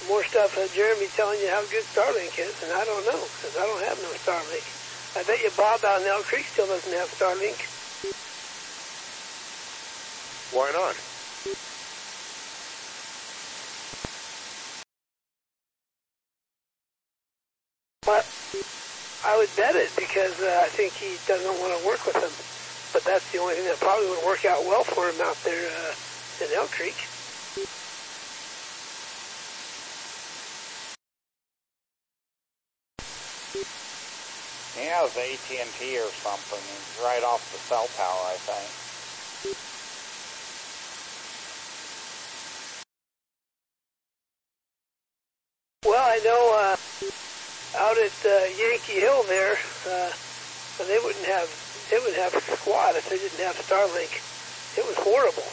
more stuff Jeremy telling you how good Starlink is, and I don't know, because I don't have no Starlink. I bet you Bob out in Elk Creek still doesn't have Starlink. Why not? But I would bet it, because I think he doesn't want to work with them. But that's the only thing that probably would work out well for him out there in Elk Creek. He has AT&T or something. He's right off the cell tower, I think. Well, I know out at Yankee Hill there, they would have squat if they didn't have Starlink. It was horrible.